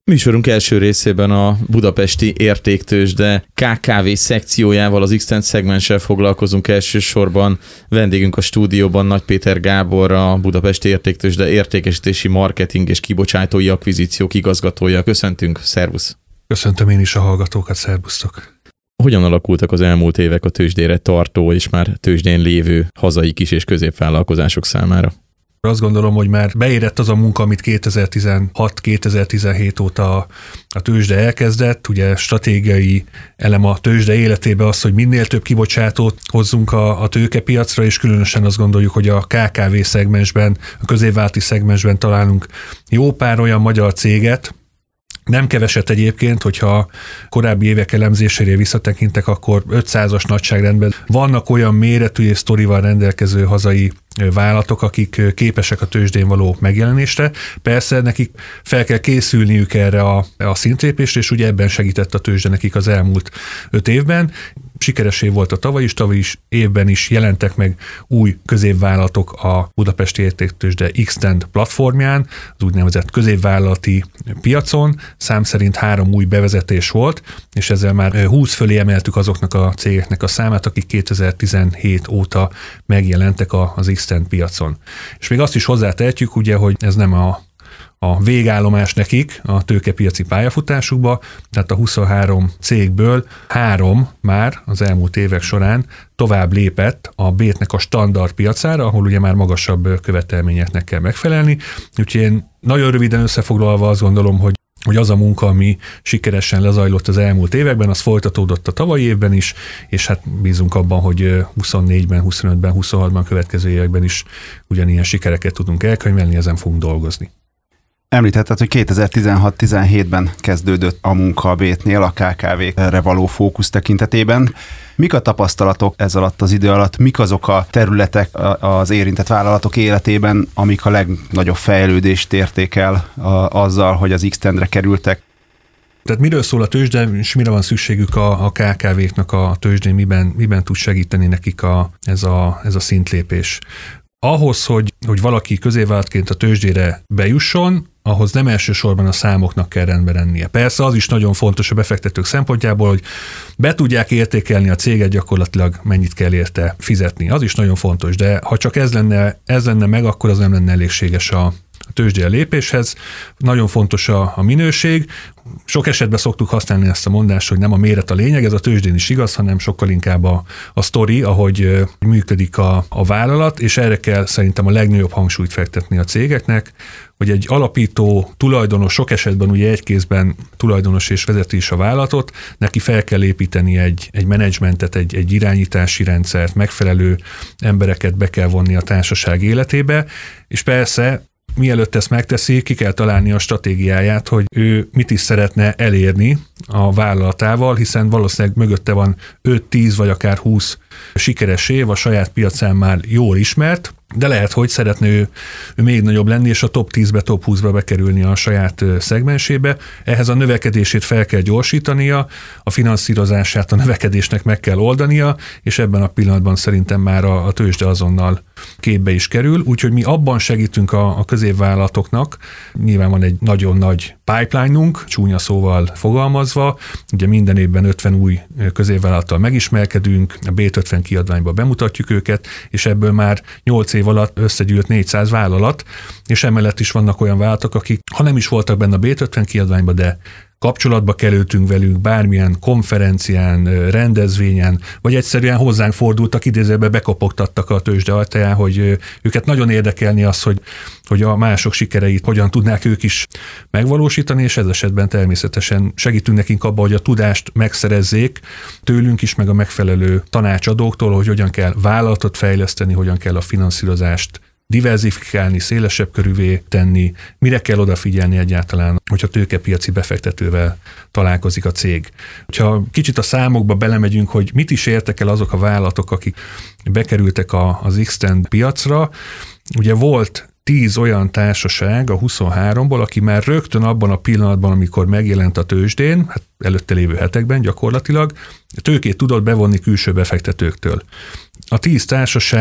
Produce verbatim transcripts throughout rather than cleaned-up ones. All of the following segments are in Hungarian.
Műsorunk első részében a budapesti értéktőzsde ká ká vé szekciójával, az X-Tent szegmenssel foglalkozunk elsősorban. Vendégünk a stúdióban Nagy Péter Gábor, a Budapesti Értéktőzsde értékesítési, marketing és kibocsátói akvizíciók igazgatója. Köszöntünk, szervusz! Köszöntöm én is a hallgatókat, szervusztok! Hogyan alakultak az elmúlt évek a tőzsdére tartó és már tőzsdén lévő hazai kis- és középvállalkozások számára? Azt gondolom, hogy már beérett az a munka, amit kétezer-tizenhat kétezer-tizenhét óta a tőzsde elkezdett. Ugye stratégiai elem a tőzsde életében az, hogy minél több kibocsátót hozzunk a, a tőkepiacra, és különösen azt gondoljuk, hogy a ká ká vé szegmensben, a középvállalati szegmensben találunk jó pár olyan magyar céget, nem keveset egyébként, hogyha korábbi évek elemzésére visszatekintek, akkor ötszázas nagyságrendben vannak olyan méretű és sztorival rendelkező hazai vállalatok, akik képesek a tőzsdén való megjelenésre. Persze nekik fel kell készülniük erre a, a szintlépésre, és ugye ebben segített a tőzsde nekik az elmúlt öt évben. Sikeres év volt a tavaly is, tavaly is évben is jelentek meg új középvállalatok a Budapesti Értéktőzsde X-Tent platformján, az úgynevezett középvállalati piacon. Szám szerint három új bevezetés volt, és ezzel már húsz fölé emeltük azoknak a cégeknek a számát, akik kétezer-tizenhét óta megjelentek az X-Tent piacon. És még azt is hozzátehetjük, ugye, hogy ez nem a a végállomás nekik a tőkepiaci pályafutásukba, tehát a huszonhárom cégből három már az elmúlt évek során tovább lépett a Bétnek a standard piacára, ahol ugye már magasabb követelményeknek kell megfelelni. Úgyhogy én nagyon röviden összefoglalva azt gondolom, hogy hogy az a munka, ami sikeresen lezajlott az elmúlt években, az folytatódott a tavalyi évben is, és hát bízunk abban, hogy huszonnégyben, huszonötben, huszonhatban következő években is ugyanilyen sikereket tudunk elkönyvelni, ezen fogunk dolgozni. Említetted, hogy kétezer-tizenhat tizenhétben kezdődött a munka a Bétnél a ká ká vé-re való fókusz tekintetében. Mik a tapasztalatok ez alatt az idő alatt? Mik azok a területek az érintett vállalatok életében, amik a legnagyobb fejlődést érték el azzal, hogy az X-Tentre kerültek? Tehát miről szól a tőzsde, és mire van szükségük a, a ká ká véknak a tőzsdén, miben, miben tud segíteni nekik a, ez, a, ez a szintlépés? Ahhoz, hogy, hogy valaki középvállalatként a tőzsdére bejusson, ahhoz nem elsősorban a számoknak kell rendben lennie. Persze az is nagyon fontos a befektetők szempontjából, hogy be tudják értékelni a céget, gyakorlatilag mennyit kell érte fizetni. Az is nagyon fontos, de ha csak ez lenne, ez lenne meg, akkor az nem lenne elégséges a, a tőzsdére lépéshez. Nagyon fontos a, a minőség. Sok esetben szoktuk használni ezt a mondást, hogy nem a méret a lényeg, ez a tőzsdén is igaz, hanem sokkal inkább a, a sztori, ahogy működik a, a vállalat, és erre kell szerintem a legnagyobb hangsúlyt fektetni a cégeknek, hogy egy alapító tulajdonos, sok esetben ugye egy kézben tulajdonos és vezeti is a vállalatot, neki fel kell építeni egy, egy menedzsmentet, egy, egy irányítási rendszert, megfelelő embereket be kell vonni a társaság életébe, és persze mielőtt ezt megteszi, ki kell találni a stratégiáját, hogy ő mit is szeretne elérni a vállalatával, hiszen valószínűleg mögötte van öt-tíz vagy akár húsz sikeres év, a saját piacán már jól ismert, de lehet, hogy szeretne ő, ő még nagyobb lenni, és a top tízbe, top húszba bekerülni a saját szegmensébe. Ehhez a növekedését fel kell gyorsítania, a finanszírozását a növekedésnek meg kell oldania, és ebben a pillanatban szerintem már a, a tőzsde azonnal képbe is kerül, úgyhogy mi abban segítünk a, a középvállalatoknak, nyilván van egy nagyon nagy pipeline-unk, csúnya szóval fogalmazva, ugye minden évben ötven új középvállalattal megismerkedünk, a bé ötven kiadványba bemutatjuk őket, és ebből már nyolc év alatt összegyűlt négyszáz vállalat, és emellett is vannak olyan vállalatok, akik ha nem is voltak benne a bé ötven kiadványba, de kapcsolatba kerültünk velük bármilyen konferencián, rendezvényen, vagy egyszerűen hozzánk fordultak, idézőben bekopogtattak a tőzsde ajtaján, hogy őket nagyon érdekelni az, hogy, hogy a mások sikereit hogyan tudnák ők is megvalósítani, és ez esetben természetesen segítünk nekik abban, hogy a tudást megszerezzék tőlünk is, meg a megfelelő tanácsadóktól, hogy hogyan kell vállalatot fejleszteni, hogyan kell a finanszírozást diverzifikálni, szélesebb körűvé tenni, mire kell odafigyelni egyáltalán, hogyha tőkepiaci befektetővel találkozik a cég. Ha kicsit a számokba belemegyünk, hogy mit is értek el azok a vállalatok, akik bekerültek a, az X-Tent piacra, ugye volt tíz olyan társaság a huszonháromból, aki már rögtön abban a pillanatban, amikor megjelent a tőzsdén, hát előtte lévő hetekben gyakorlatilag, tőkét tudott bevonni külső befektetőktől. A tíz társaság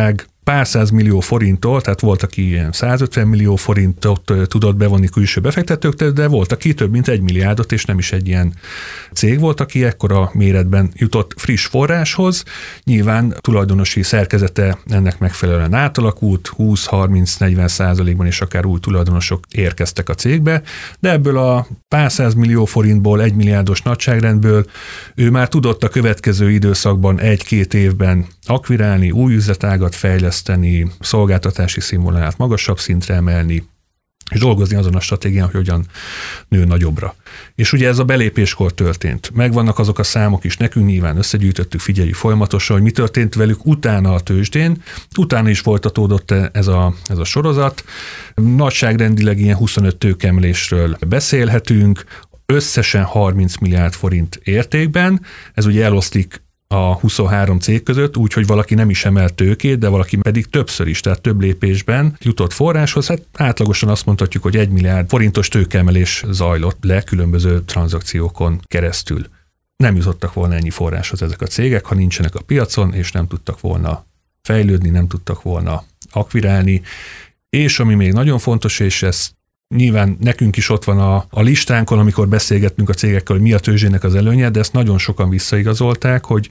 pár száz millió forinttól, tehát volt, aki ilyen százötven millió forintot tudott bevonni külső befektetőktől, de volt, aki több mint egy milliárdot, és nem is egy ilyen cég volt, aki ekkora méretben jutott friss forráshoz. Nyilván tulajdonosi szerkezete ennek megfelelően átalakult, húsz, harminc, negyven százalékban és akár új tulajdonosok érkeztek a cégbe, de ebből a pár száz millió forintból, egy milliárdos nagyságrendből ő már tudott a következő időszakban egy-két évben akvirálni, új üzletágat fejleszteni, szolgáltatási színvonalát magasabb szintre emelni, és dolgozni azon a stratégián, hogy hogyan nő nagyobbra. És ugye ez a belépéskor történt. Megvannak azok a számok is, nekünk nyilván összegyűjtöttük, figyeljük folyamatosan, hogy mi történt velük utána a tőzsdén. Utána is folytatódott ez a, ez a sorozat. Nagyságrendileg ilyen huszonöt tőkeemelésről beszélhetünk, összesen harminc milliárd forint értékben. Ez ugye eloszlik a huszonhárom cég között, úgyhogy valaki nem is emelt tőkét, de valaki pedig többször is, tehát több lépésben jutott forráshoz. Hát átlagosan azt mondhatjuk, hogy egy milliárd forintos tőkeemelés zajlott le különböző tranzakciókon keresztül. Nem jutottak volna ennyi forráshoz ezek a cégek, ha nincsenek a piacon, és nem tudtak volna fejlődni, nem tudtak volna akvirálni. És ami még nagyon fontos, és ez nyilván nekünk is ott van a, a listánkon, amikor beszélgettünk a cégekkel, hogy mi a tőzsdének az előnye, de ezt nagyon sokan visszaigazolták, hogy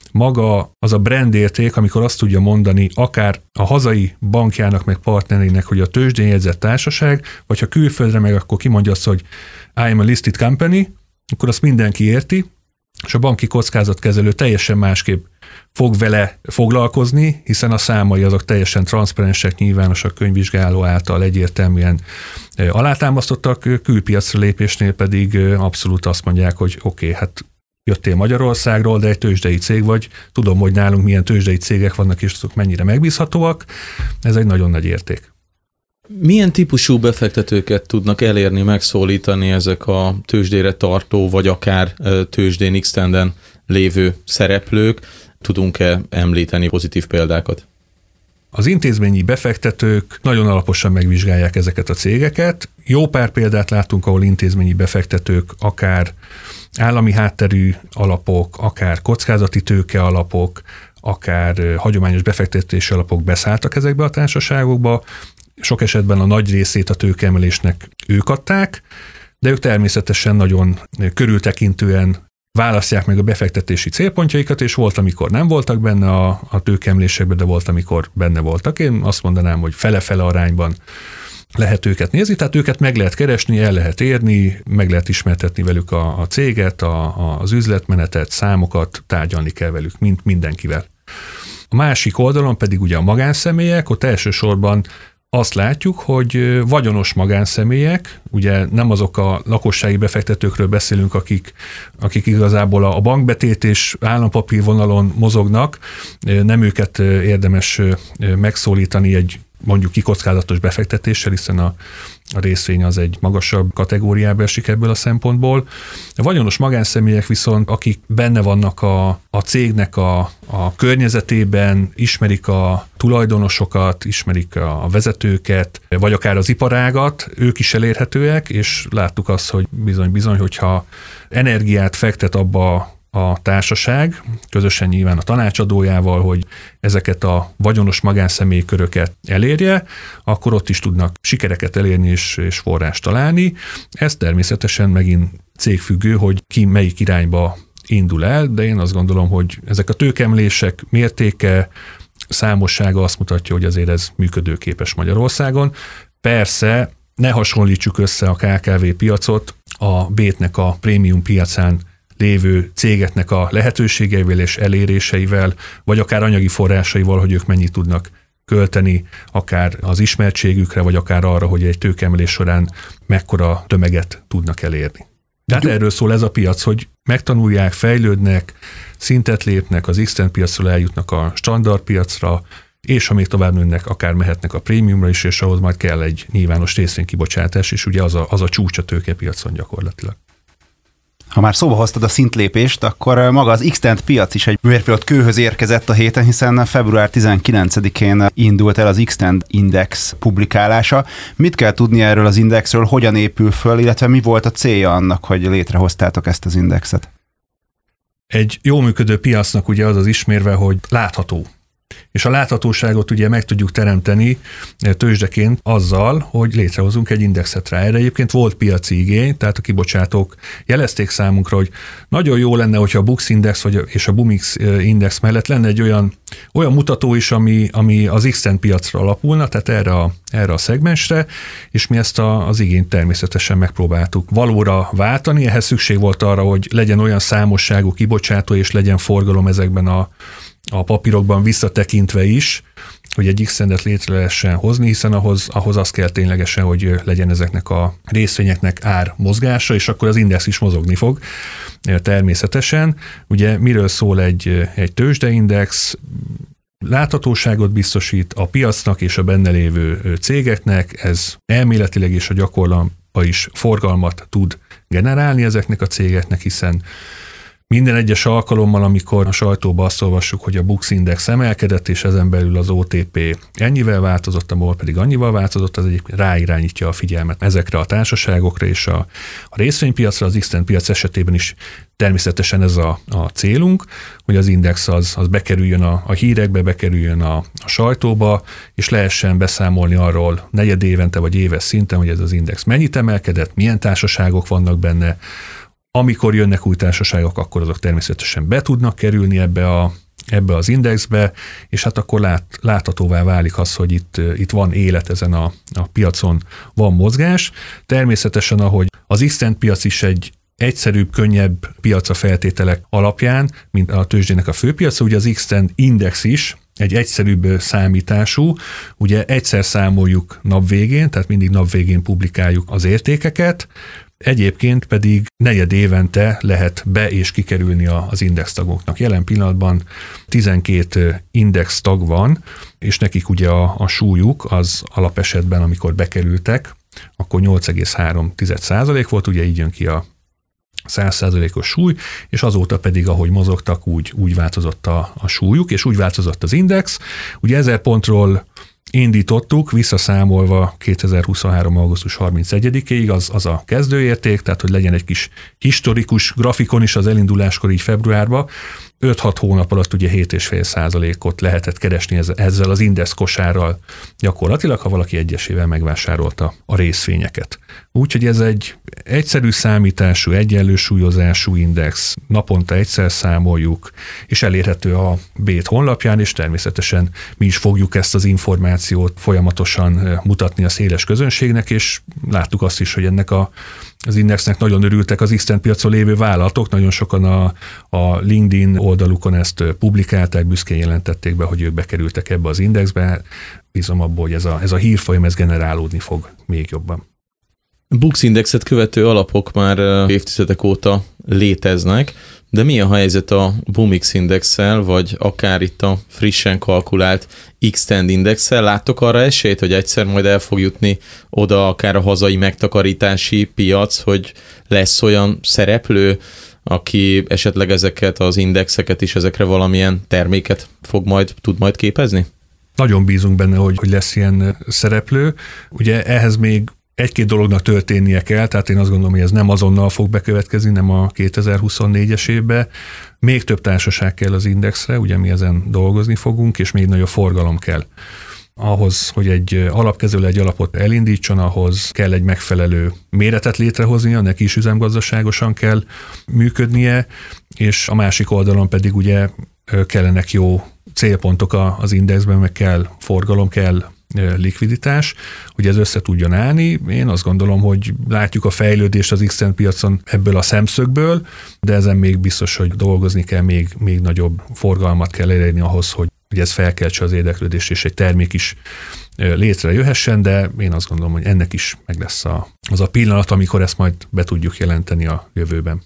maga az a brand érték, amikor azt tudja mondani akár a hazai bankjának, meg partnerének, hogy a tőzsdén jegyzett társaság, vagy ha külföldre meg, akkor kimondja azt, hogy I am a listed company, akkor azt mindenki érti, és a banki kockázatkezelő teljesen másképp fog vele foglalkozni, hiszen a számai azok teljesen transzparensek, nyilvánosak, könyvvizsgáló által egyértelműen alátámasztottak, külpiacra lépésnél pedig abszolút azt mondják, hogy oké, okay, hát jöttél Magyarországról, de egy tőzsdei cég vagy, tudom, hogy nálunk milyen tőzsdei cégek vannak, és azok mennyire megbízhatóak, ez egy nagyon nagy érték. Milyen típusú befektetőket tudnak elérni, megszólítani ezek a tőzsdére tartó, vagy akár tőzsdén X-tenden lévő szereplők? Tudunk-e említeni pozitív példákat? Az intézményi befektetők nagyon alaposan megvizsgálják ezeket a cégeket. Jó pár példát látunk, ahol intézményi befektetők, akár állami hátterű alapok, akár kockázati tőke alapok, akár hagyományos befektetési alapok beszálltak ezekbe a társaságokba. Sok esetben a nagy részét a tőkeemelésnek ők adták, de ők természetesen nagyon körültekintően választják meg a befektetési célpontjaikat, és volt, amikor nem voltak benne a, a tőkeemelésekben, de volt, amikor benne voltak. Én azt mondanám, hogy fele-fele arányban lehet őket nézni, tehát őket meg lehet keresni, el lehet érni, meg lehet ismertetni velük a, a céget, a, a, az üzletmenetet, számokat, tárgyalni kell velük, mint mindenkivel. A másik oldalon pedig ugye a magánszemélyek, ott elsősorban azt látjuk, hogy vagyonos magánszemélyek, ugye nem azok a lakossági befektetőkről beszélünk, akik, akik igazából a bankbetét és állampapír vonalon mozognak, nem őket érdemes megszólítani egy mondjuk kikockázatos befektetéssel, hiszen a, a részvény az egy magasabb kategóriába esik ebből a szempontból. A vagyonos magánszemélyek viszont, akik benne vannak a, a cégnek a, a környezetében, ismerik a tulajdonosokat, ismerik a vezetőket, vagy akár az iparágat, ők is elérhetőek, és láttuk azt, hogy bizony-bizony, hogyha energiát fektet abba a társaság, közösen nyilván a tanácsadójával, hogy ezeket a vagyonos magánszemély köröket elérje, akkor ott is tudnak sikereket elérni és, és forrást találni. Ez természetesen megint cégfüggő, hogy ki melyik irányba indul el, de én azt gondolom, hogy ezek a tőkeemelések mértéke, számossága azt mutatja, hogy azért ez működőképes Magyarországon. Persze ne hasonlítsuk össze a ká ká vé piacot a Bétnek a prémium piacán lévő cégeknek a lehetőségeivel és eléréseivel, vagy akár anyagi forrásaival, hogy ők mennyit tudnak költeni, akár az ismertségükre, vagy akár arra, hogy egy tőkeemelés során mekkora tömeget tudnak elérni. Tehát erről szól ez a piac, hogy megtanulják, fejlődnek, szintet lépnek, az X-Trend piacról eljutnak a standard piacra, és ha még tovább nőnek, akár mehetnek a prémiumra is, és ahhoz majd kell egy nyilvános részvénykibocsátás, és ugye az a, az a csúcs a tőkepiacon gyakorlatilag. Ha már szóba hoztad a szintlépést, akkor maga az X-Trend piac is egy mérföld kőhöz érkezett a héten, hiszen február tizenkilencedikén indult el az X-Trend Index publikálása. Mit kell tudni erről az indexről, hogyan épül föl, illetve mi volt a célja annak, hogy létrehoztátok ezt az indexet? Egy jó működő piacnak ugye az az ismérve, hogy látható. És a láthatóságot ugye meg tudjuk teremteni tőzsdeként azzal, hogy létrehozunk egy indexet rá. Erre egyébként volt piaci igény, tehát a kibocsátók jelezték számunkra, hogy nagyon jó lenne, hogyha a Bux Index vagy és a Bumix Index mellett lenne egy olyan, olyan mutató is, ami, ami az X-Trend piacra alapulna, tehát erre a, erre a szegmensre, és mi ezt a, az igényt természetesen megpróbáltuk valóra váltani. Ehhez szükség volt arra, hogy legyen olyan számosságú kibocsátó, és legyen forgalom ezekben a a papírokban visszatekintve is, hogy egy X-trendet létre lehessen hozni, hiszen ahhoz, ahhoz az kell ténylegesen, hogy legyen ezeknek a részvényeknek ár mozgása, és akkor az index is mozogni fog természetesen. Ugye miről szól egy, egy tőzsdeindex? Láthatóságot biztosít a piacnak és a benne lévő cégeknek, ez elméletileg és a gyakorlatban is forgalmat tud generálni ezeknek a cégeknek, hiszen minden egyes alkalommal, amikor a sajtóban azt olvassuk, hogy a Bux Index emelkedett, és ezen belül az o té pé ennyivel változott, a MOL pedig annyival változott, az egyébként ráirányítja a figyelmet ezekre a társaságokra, és a, a részvénypiacra, az X-Trend piac esetében is természetesen ez a, a célunk, hogy az index az, az bekerüljön a, a hírekbe, bekerüljön a, a sajtóba, és lehessen beszámolni arról negyed évente vagy éves szinten, hogy ez az index mennyit emelkedett, milyen társaságok vannak benne. Amikor jönnek új társaságok, akkor azok természetesen be tudnak kerülni ebbe, a, ebbe az indexbe, és hát akkor lát, láthatóvá válik az, hogy itt, itt van élet ezen a, a piacon, van mozgás. Természetesen, ahogy az X-Trend piac is egy egyszerűbb, könnyebb piac a feltételek alapján, mint a tőzsdének a főpiaca, ugye az X-Trend index is egy egyszerűbb számítású, ugye egyszer számoljuk nap végén, tehát mindig nap végén publikáljuk az értékeket, egyébként pedig negyed évente lehet be- és kikerülni az index tagoknak. Jelen pillanatban tizenkét index tag van, és nekik ugye a, a súlyuk az alapesetben, amikor bekerültek, akkor nyolc egész három százalék volt, ugye így jön ki a száz százalékos súly, és azóta pedig, ahogy mozogtak, úgy, úgy változott a, a súlyuk, és úgy változott az index. Ugye ezer pontról indítottuk, visszaszámolva kétezer-huszonhárom. augusztus harmincegyedikéig, az, az a kezdőérték, tehát hogy legyen egy kis historikus grafikon is az elinduláskor így februárban. öt-hat hónap alatt ugye hét egész öt százalékot lehetett keresni ezzel az index kosárral gyakorlatilag, ha valaki egyesével megvásárolta a részvényeket. Úgyhogy ez egy egyszerű számítású, egyenlő súlyozású index, naponta egyszer számoljuk, és elérhető a Bét honlapján, és természetesen mi is fogjuk ezt az információt folyamatosan mutatni a széles közönségnek, és láttuk azt is, hogy ennek a az indexnek nagyon örültek az X-Trend piacon lévő vállalatok, nagyon sokan a, a LinkedIn oldalukon ezt publikálták, büszkén jelentették be, hogy ők bekerültek ebbe az indexbe. Bízom abból, hogy ez a, ez a hírfolyam ez generálódni fog még jobban. Bux Indexet követő alapok már évtizedek óta léteznek, de mi a helyzet a Bumix Indexsel, vagy akár itt a frissen kalkulált X-Trend Indexsel? Láttok arra esélyt, hogy egyszer majd el fog jutni oda akár a hazai megtakarítási piac, hogy lesz olyan szereplő, aki esetleg ezeket az indexeket is, ezekre valamilyen terméket fog majd, tud majd képezni? Nagyon bízunk benne, hogy, hogy lesz ilyen szereplő. Ugye ehhez még egy-két dolognak történnie kell, tehát én azt gondolom, hogy ez nem azonnal fog bekövetkezni, nem a kétezer-huszonnégyes évben. Még több társaság kell az indexre, ugye mi ezen dolgozni fogunk, és még nagyobb forgalom kell. Ahhoz, hogy egy alapkezelő egy alapot elindítson, ahhoz kell egy megfelelő méretet létrehoznia, neki is üzemgazdaságosan kell működnie, és a másik oldalon pedig ugye kellenek jó célpontok az indexben, meg kell forgalom, kell likviditás, hogy ez össze tudjon állni. Én azt gondolom, hogy látjuk a fejlődést az X-Trend piacon ebből a szemszögből, de ezen még biztos, hogy dolgozni kell, még, még nagyobb forgalmat kell elérni ahhoz, hogy, hogy ez felkeltse az érdeklődést, és egy termék is létrejöhessen, de én azt gondolom, hogy ennek is meg lesz a, az a pillanat, amikor ezt majd be tudjuk jelenteni a jövőben.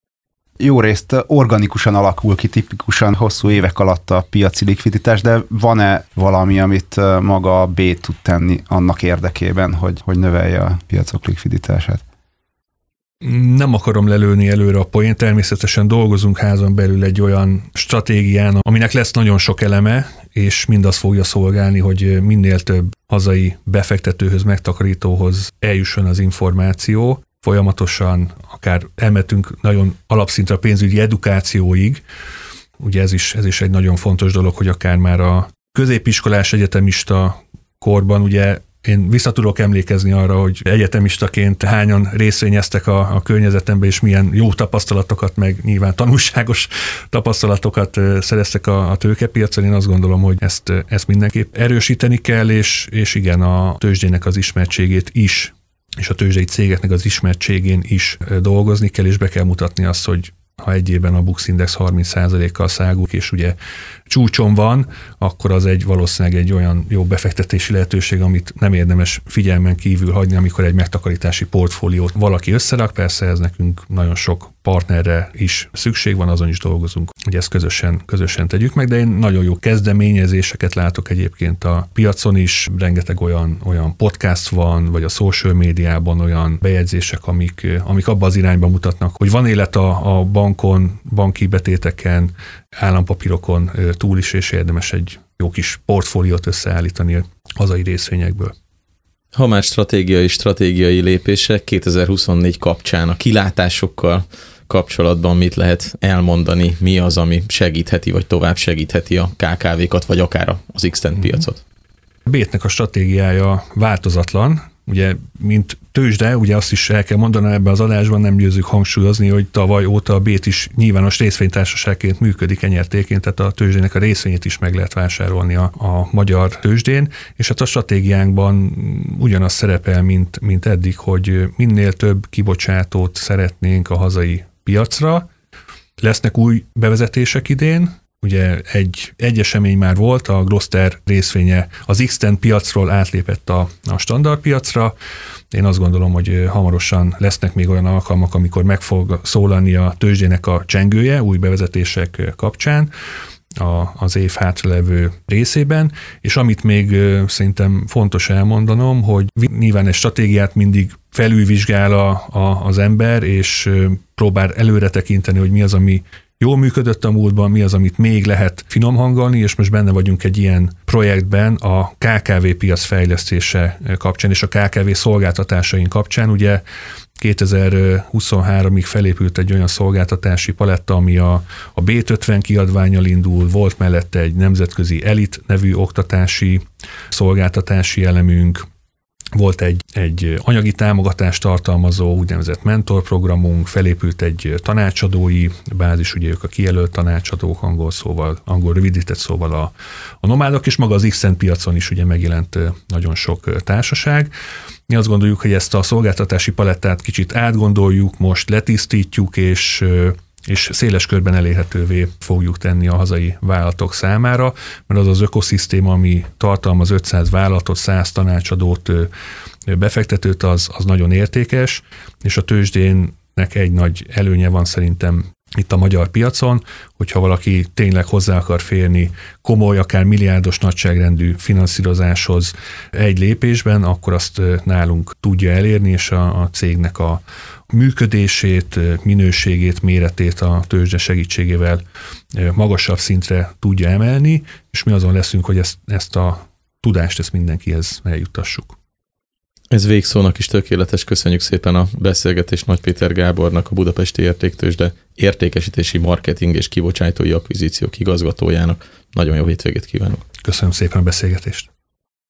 Jó részt organikusan alakul ki tipikusan hosszú évek alatt a piaci likviditás, de van-e valami, amit maga a B tud tenni annak érdekében, hogy, hogy növelje a piacok likviditását? Nem akarom lelőni előre a poént, természetesen dolgozunk házon belül egy olyan stratégián, aminek lesz nagyon sok eleme, és mindaz fogja szolgálni, hogy minél több hazai befektetőhöz, megtakarítóhoz eljusson az információ. Folyamatosan akár elmentünk nagyon alapszintre a pénzügyi edukációig, ugye ez is, ez is egy nagyon fontos dolog, hogy akár már a középiskolás egyetemista korban ugye én vissza tudok emlékezni arra, hogy egyetemistaként hányan részvényeztek a, a környezetemben, és milyen jó tapasztalatokat, meg nyilván tanulságos tapasztalatokat szereztek a, a tőkepiacon. Én azt gondolom, hogy ezt, ezt mindenképp erősíteni kell, és, és igen, a tőzsdének az ismertségét is, és a tőzsdei cégeknek az ismertségén is dolgozni kell, és be kell mutatni azt, hogy ha egy évben a Bux Index harminc százalékkal szágul, és ugye csúcson van, akkor az egy valószínűleg egy olyan jó befektetési lehetőség, amit nem érdemes figyelmen kívül hagyni, amikor egy megtakarítási portfóliót valaki összerak. Persze ez nekünk nagyon sok partnerre is szükség van, azon is dolgozunk, hogy ezt közösen, közösen tegyük meg, de én nagyon jó kezdeményezéseket látok egyébként a piacon is, rengeteg olyan, olyan podcast van, vagy a social médiában olyan bejegyzések, amik, amik abba az irányba mutatnak, hogy van élet a, a bankon, banki betéteken, állampapírokon túl is, és érdemes egy jó kis portfóliót összeállítani a hazai részvényekből. Ha már stratégiai, stratégiai lépések kétezer-huszonnégy kapcsán a kilátásokkal kapcsolatban mit lehet elmondani, mi az, ami segítheti, vagy tovább segítheti a ká ká vékat, vagy akár az X-Tent piacot? A Bétnek a stratégiája változatlan, ugye, mint tőzsde, ugye azt is el kell mondanom ebben az adásban, nem győzzük hangsúlyozni, hogy tavaly óta a Bét is nyilvános részvénytársaságként működik enyertéként, tehát a tőzsdének a részvényét is meg lehet vásárolni a, a magyar tőzsdén, és hát a stratégiánkban ugyanaz szerepel, mint, mint eddig, hogy minél több kibocsátót szeretnénk a hazai piacra. Lesznek új bevezetések idén, ugye egy, egy esemény már volt, a Gloster részvénye az X-Tent piacról átlépett a, a standard piacra. Én azt gondolom, hogy hamarosan lesznek még olyan alkalmak, amikor meg fog szólalni a tőzsdének a csengője új bevezetések kapcsán a, az év hátralevő részében, és amit még szerintem fontos elmondanom, hogy nyilván egy stratégiát mindig felülvizsgál a, a, az ember, és próbál előre tekinteni, hogy mi az, ami jól működött a múltban, mi az, amit még lehet finom hangolni, és most benne vagyunk egy ilyen projektben a ká ká vé piac fejlesztése kapcsán, és a ká ká vé szolgáltatásaink kapcsán. Ugye kétezer-huszonháromig felépült egy olyan szolgáltatási paletta, ami a, a Bét ötven kiadvánnyal indul, volt mellette egy nemzetközi Elit nevű oktatási szolgáltatási elemünk, volt egy, egy anyagi támogatást tartalmazó úgynevezett mentorprogramunk, felépült egy tanácsadói bázis, ugye ők a kijelölt tanácsadók, angol szóval, angol rövidített szóval a, a nomádok, és maga az X-Tent piacon is ugye megjelent nagyon sok társaság. Mi azt gondoljuk, hogy ezt a szolgáltatási palettát kicsit átgondoljuk, most letisztítjuk, és és széles körben elérhetővé fogjuk tenni a hazai vállalatok számára, mert az az ökoszisztéma, ami tartalmaz ötszáz vállalatot, száz tanácsadót, befektetőt, az, az nagyon értékes, és a tőzsdénnek egy nagy előnye van szerintem itt a magyar piacon, hogyha valaki tényleg hozzá akar férni komoly, akár milliárdos nagyságrendű finanszírozáshoz egy lépésben, akkor azt nálunk tudja elérni, és a, a cégnek a működését, minőségét, méretét a tőzsde segítségével magasabb szintre tudja emelni, és mi azon leszünk, hogy ezt, ezt a tudást ezt mindenkihez eljuttassuk. Ez végszónak is tökéletes. Köszönjük szépen a beszélgetést Nagy Péter Gábornak, a Budapesti Értéktőzsde értékesítési, marketing és kibocsátói akvizíciók igazgatójának. Nagyon jó hétvégét kívánok. Köszönöm szépen a beszélgetést.